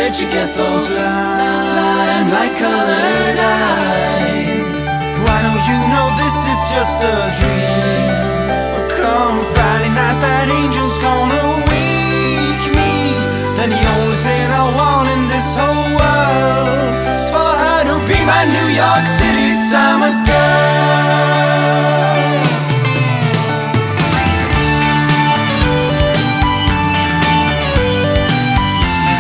Where'd you get those limelight colored eyes? Why don't you know this is just a dream?